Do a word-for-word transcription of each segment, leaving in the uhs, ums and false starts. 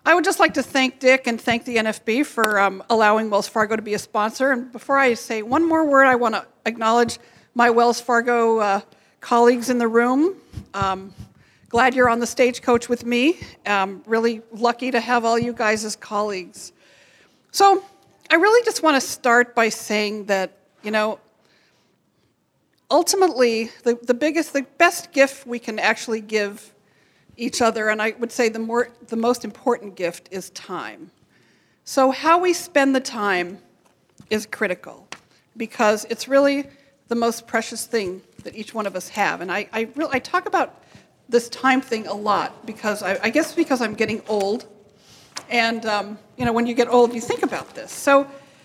I would just like to thank Dick and thank the N F B for um, allowing Wells Fargo to be a sponsor. And before I say one more word, I want to acknowledge my Wells Fargo uh, colleagues in the room. Um, glad you're on the stagecoach with me. Um, really lucky to have all you guys as colleagues. So I really just want to start by saying that, you know, ultimately, the, the biggest, the best gift we can actually give each other, and I would say the more, the most important gift is time. So how we spend the time is critical, because it's really the most precious thing that each one of us have. And I, I, really, I talk about this time thing a lot, because I, I guess because I'm getting old, and um, you know, when you get old, you think about this. So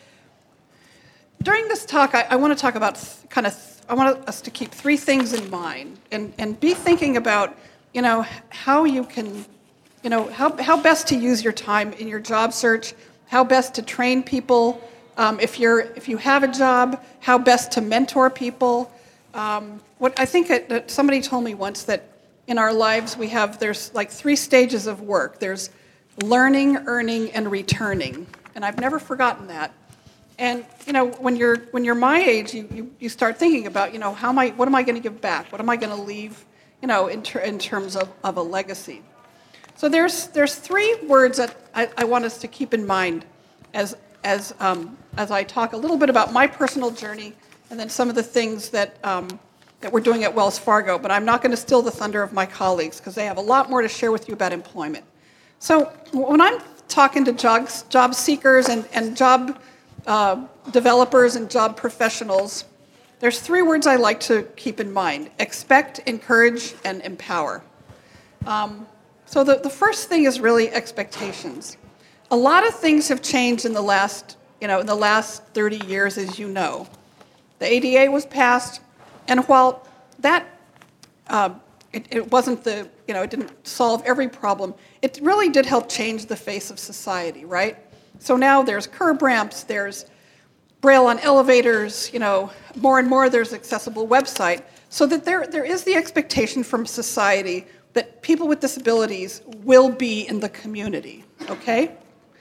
during this talk, I, I want to talk about th- kind of, th- I want us to keep three things in mind, and, and be thinking about, you know, how you can, you know, how, how best to use your time in your job search, how best to train people, um, if you're, if you have a job, how best to mentor people. Um, what I think it, that somebody told me once that in our lives we have, there's like three stages of work. There's learning, earning, and returning. And I've never forgotten that. And, you know, when you're, when you're my age, you, you, you start thinking about, you know, how am I, what am I going to give back? What am I going to leave, you know, in, ter- in terms of, of a legacy? So there's there's three words that I, I want us to keep in mind as as um, as I talk a little bit about my personal journey, and then some of the things that um, that we're doing at Wells Fargo. But I'm not going to steal the thunder of my colleagues, because they have a lot more to share with you about employment. So when I'm talking to jobs, job seekers and, and job uh, developers and job professionals, there's three words I like to keep in mind: expect, encourage, and empower. Um, so the, the first thing is really expectations. A lot of things have changed in the last, you know, in the last thirty years, as you know. The A D A was passed, and while that, uh, it, it wasn't the, you know, it didn't solve every problem, it really did help change the face of society, right? So now there's curb ramps, there's Braille on elevators, you know, more and more there's accessible website, so that there there is the expectation from society that people with disabilities will be in the community, okay?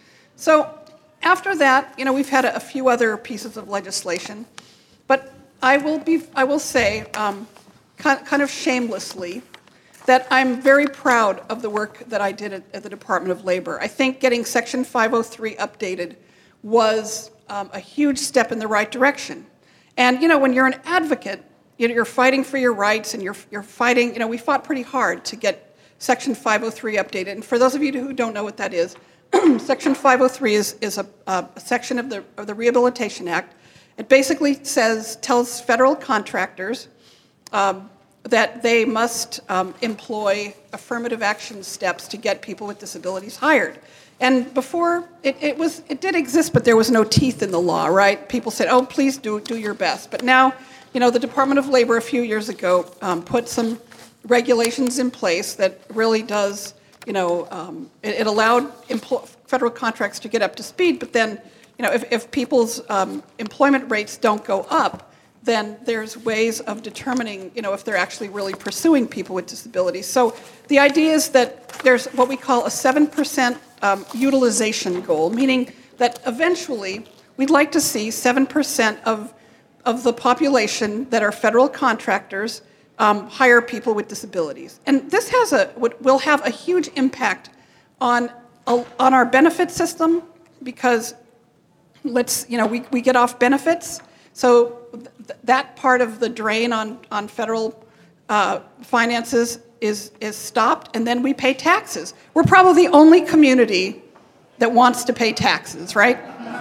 So after that, you know, we've had a, a few other pieces of legislation, but I will be I will say, um, kind, kind of shamelessly, that I'm very proud of the work that I did at, at the Department of Labor. I think getting Section five oh three updated was Um, a huge step in the right direction. And, you know, when you're an advocate, you know, you're fighting for your rights, and you're you're fighting, you know, we fought pretty hard to get Section five oh three updated. And for those of you who don't know what that is, Section five oh three is, is a, a section of the, of the Rehabilitation Act. It basically says, tells federal contractors um, that they must um, employ affirmative action steps to get people with disabilities hired. And before, it, it was it did exist, but there was no teeth in the law, right? People said, oh, please do do your best. But now, you know, the Department of Labor a few years ago um, put some regulations in place that really does, you know, um, it, it allowed empl- federal contracts to get up to speed, but then, you know, if, if people's um, employment rates don't go up, then there's ways of determining, you know, if they're actually really pursuing people with disabilities. So the idea is that there's what we call a seven percent um, utilization goal, meaning that eventually we'd like to see seven percent of, of the population that are federal contractors um, hire people with disabilities. And this has a will have a huge impact on, on our benefit system, because let's, you know, we, we get off benefits. So th- that part of the drain on, on federal uh, finances is, is stopped, and then we pay taxes. We're probably the only community that wants to pay taxes, right?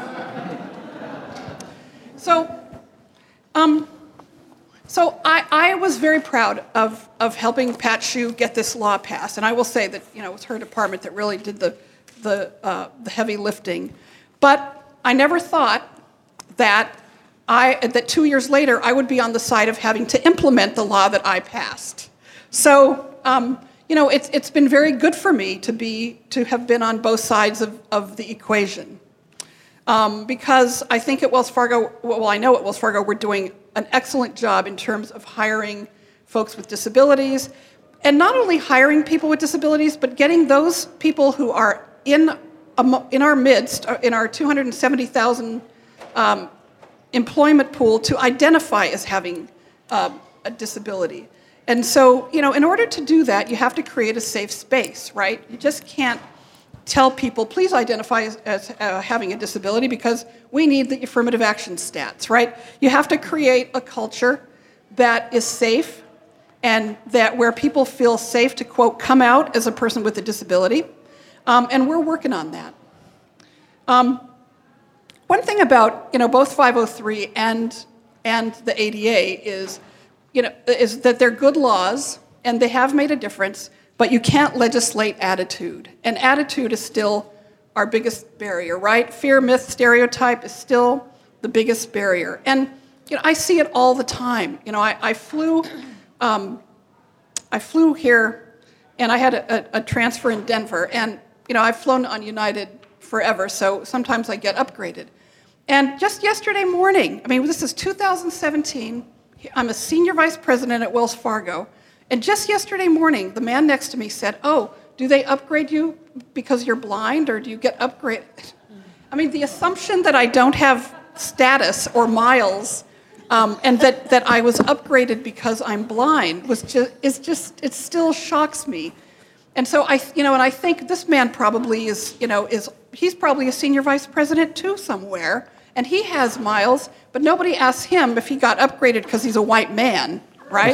So, um, so I, I was very proud of, of helping Pat Hsu get this law passed, and I will say that, you know, it was her department that really did the, the, uh, the heavy lifting. But I never thought that I, that two years later, I would be on the side of having to implement the law that I passed. So, um, you know, it's it's been very good for me to be to have been on both sides of, of the equation, um, because I think at Wells Fargo, well, I know at Wells Fargo we're doing an excellent job in terms of hiring folks with disabilities, and not only hiring people with disabilities, but getting those people who are in, a, in our midst, in our two hundred seventy thousand um, employment pool, to identify as having uh, a disability. And so, you know, in order to do that, you have to create a safe space, right? You just can't tell people, please identify as, as uh, having a disability because we need the affirmative action stats, right? You have to create a culture that is safe and that where people feel safe to, quote, come out as a person with a disability. Um, and we're working on that. Um, one thing about, you know, both five oh three and, and the A D A is, you know, is that they're good laws and they have made a difference, but you can't legislate attitude. And attitude is still our biggest barrier, right? Fear, myth, stereotype is still the biggest barrier. And, you know, I see it all the time. You know, I, I flew, um, I flew here, and I had a, a, a transfer in Denver, and, you know, I've flown on United forever, so sometimes I get upgraded. And just yesterday morning, I mean, this is two thousand seventeen, I'm a senior vice president at Wells Fargo, and just yesterday morning, the man next to me said, oh, do they upgrade you because you're blind, or do you get upgraded? I mean, the assumption that I don't have status or miles, um, and that, that I was upgraded because I'm blind was just, is just, it still shocks me. And so I, you know, and I think this man probably is, you know, is, he's probably a senior vice president too somewhere, and he has miles, but nobody asks him if he got upgraded because he's a white man, right?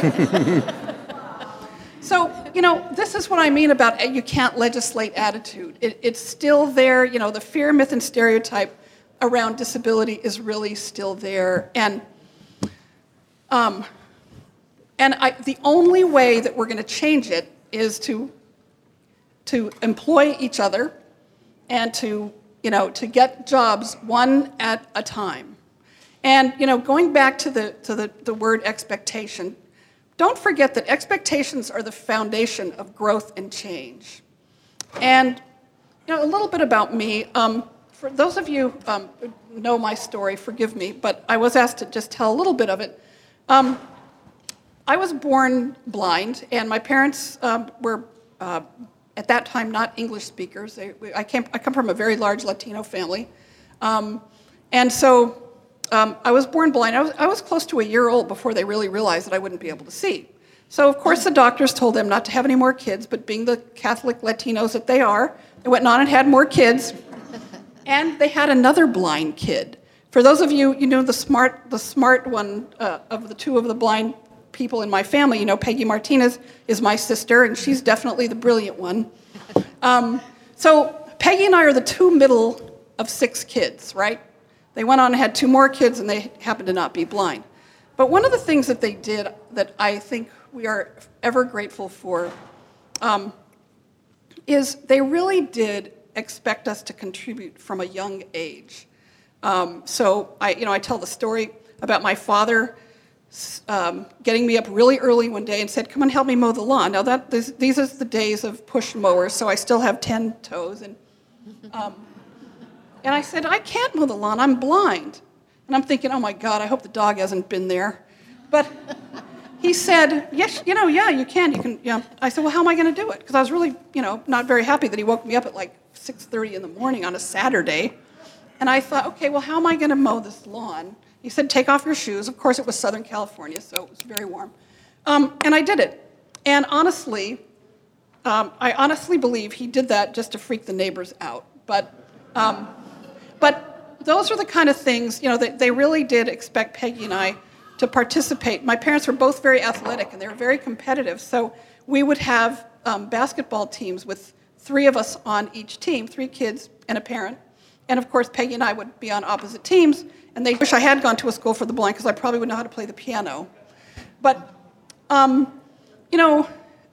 So, you know, this is what I mean about you can't legislate attitude. It, it's still there. You know, the fear, myth, and stereotype around disability is really still there. And um, and I, the only way that we're going to change it is to to employ each other and to, you know, to get jobs one at a time. And, you know, going back to the to the, the word expectation, don't forget that expectations are the foundation of growth and change. And, you know, a little bit about me. Um, for those of you um, who know my story, forgive me, but I was asked to just tell a little bit of it. Um, I was born blind, and my parents um, were, uh, at that time, not English speakers. They, I, came, I come from a very large Latino family. Um, and so Um, I was born blind. I was, I was close to a year old before they really realized that I wouldn't be able to see. So, of course, the doctors told them not to have any more kids, but being the Catholic Latinos that they are, they went on and had more kids. And they had another blind kid. For those of you, you know, the smart, the smart one uh, of the two of the blind people in my family, you know, Peggy Martinez is my sister, and she's definitely the brilliant one. Um, so Peggy and I are the two middle of six kids, right? They went on and had two more kids, and they happened to not be blind. But one of the things that they did that I think we are ever grateful for um, is they really did expect us to contribute from a young age. Um, so I, you know, I tell the story about my father um, getting me up really early one day and said, "Come and help me mow the lawn." Now that this, these are the days of push mowers, so I still have ten toes, and. Um, And I said, I can't mow the lawn, I'm blind. And I'm thinking, oh my God, I hope the dog hasn't been there. But he said, yes, you know, yeah, you can, you can, yeah. I said, well, how am I gonna do it? Because I was really, you know, not very happy that he woke me up at like six thirty in the morning on a Saturday. And I thought, okay, well, how am I gonna mow this lawn? He said, take off your shoes. Of course, it was Southern California, so it was very warm. Um, and I did it. And honestly, um, I honestly believe he did that just to freak the neighbors out. But, um, But those are the kind of things, you know, they, they really did expect Peggy and I to participate. My parents were both very athletic, and they were very competitive, so we would have um, basketball teams with three of us on each team, three kids and a parent. And, of course, Peggy and I would be on opposite teams, and they wish I had gone to a school for the blind because I probably would know how to play the piano. But, um, you know,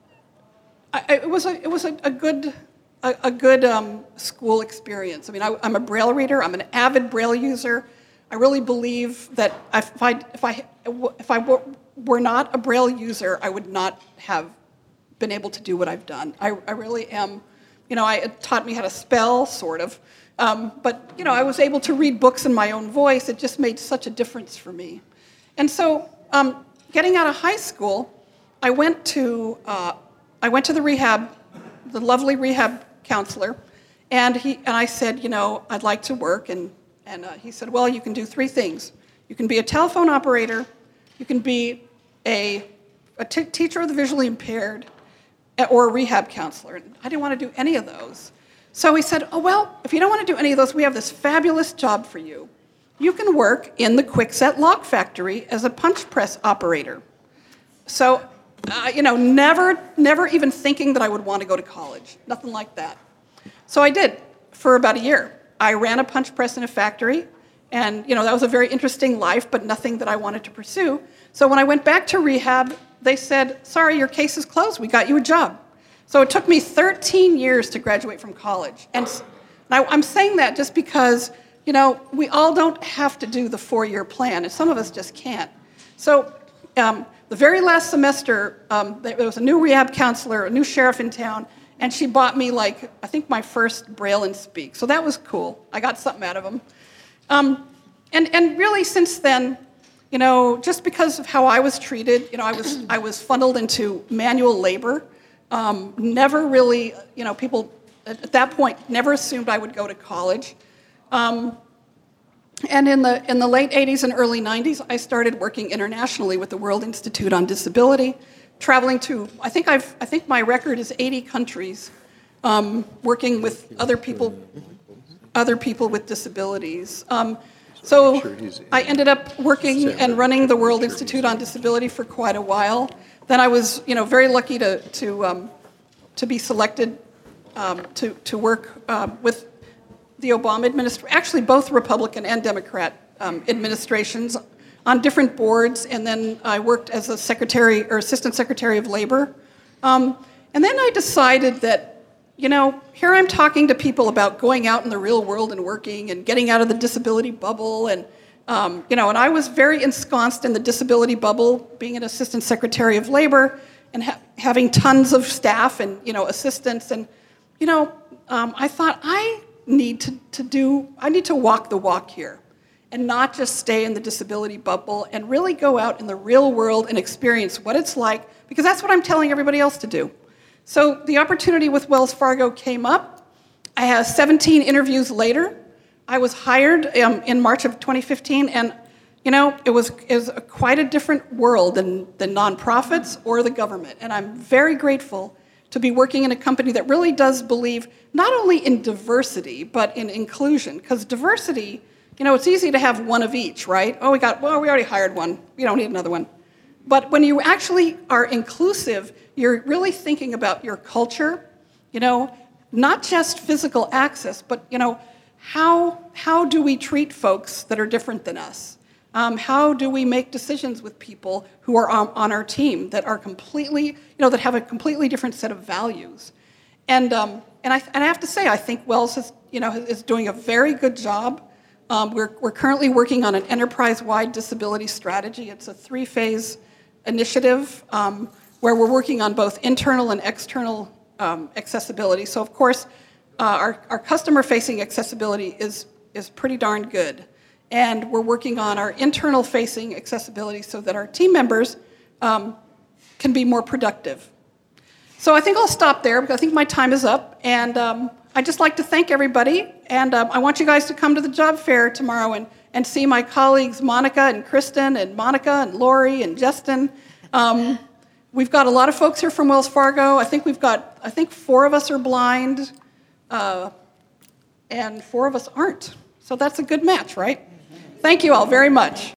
I, it was a, it was a, a good... A, a good um, school experience. I mean, I, I'm a Braille reader. I'm an avid Braille user. I really believe that if I if I if I were not a Braille user, I would not have been able to do what I've done. I, I really am. You know, I, it taught me how to spell, sort of. Um, but you know, I was able to read books in my own voice. It just made such a difference for me. And so, um, getting out of high school, I went to uh, I went to the rehab, the lovely rehab counselor, And he and I said, you know, I'd like to work. And, and uh, he said, well, you can do three things. You can be a telephone operator, you can be a, a t- teacher of the visually impaired, or a rehab counselor. And I didn't want to do any of those. So he said, oh, well, if you don't want to do any of those, we have this fabulous job for you. You can work in the Kwikset lock factory as a punch press operator. So, uh, you know, never, never even thinking that I would want to go to college. Nothing like that. So I did for about a year. I ran a punch press in a factory, and, you know, that was a very interesting life, but nothing that I wanted to pursue. So when I went back to rehab, they said, sorry, your case is closed. We got you a job. So it took me thirteen years to graduate from college. And I, I'm saying that just because, you know, we all don't have to do the four-year plan, and some of us just can't. So um, the very last semester, um, there was a new rehab counselor, a new sheriff in town, and she bought me, like, I think my first Braille and Speak. So that was cool. I got something out of them. Um, and, and really, since then, you know, just because of how I was treated, you know, I was, I was funneled into manual labor. Um, never really, you know, people at that point never assumed I would go to college. Um, and in the in the late eighties and early nineties, I started working internationally with the World Institute on Disability, traveling to, I think I've, I think my record is eighty countries, um, working with other people, other people with disabilities. Um, so I ended up working and running the World Institute on Disability for quite a while. Then I was, you know, very lucky to to um, to be selected um, to to work uh, with the Obama administration, actually both Republican and Democrat um, administrations, on different boards. And then I worked as a secretary or assistant secretary of labor. Um, and then I decided that, you know, here I'm talking to people about going out in the real world and working and getting out of the disability bubble, and Um, you know, and I was very ensconced in the disability bubble, being an assistant secretary of labor and ha- having tons of staff and, you know, assistants. And, you know, um, I thought I need to, to do, I need to walk the walk here and not just stay in the disability bubble and really go out in the real world and experience what it's like, because that's what I'm telling everybody else to do. So the opportunity with Wells Fargo came up. I had seventeen interviews later. I was hired um, in March of twenty fifteen, and, you know, it was, it was a, quite a different world than, than nonprofits or the government. And I'm very grateful to be working in a company that really does believe not only in diversity, but in inclusion. Because diversity, you know, it's easy to have one of each, right? Oh, we got, well, we already hired one. We don't need another one. But when you actually are inclusive, you're really thinking about your culture, you know, not just physical access, but, you know, How, how do we treat folks that are different than us? Um, how do we make decisions with people who are on, on our team that are completely, you know, that have a completely different set of values? And um, and I and I have to say, I think Wells is, you know, is doing a very good job. Um, we're we're currently working on an enterprise-wide disability strategy. It's a three-phase initiative um, where we're working on both internal and external um, accessibility. So of course, Uh, our, our customer-facing accessibility is, is pretty darn good. And we're working on our internal-facing accessibility so that our team members um, can be more productive. So I think I'll stop there because I think my time is up. And um, I'd just like to thank everybody. And um, I want you guys to come to the job fair tomorrow and, and see my colleagues Monica and Kristen and Monica and Lori and Justin. Um, we've got a lot of folks here from Wells Fargo. I think we've got, I think four of us are blind. Uh, and four of us aren't. So that's a good match, right? Thank you all very much.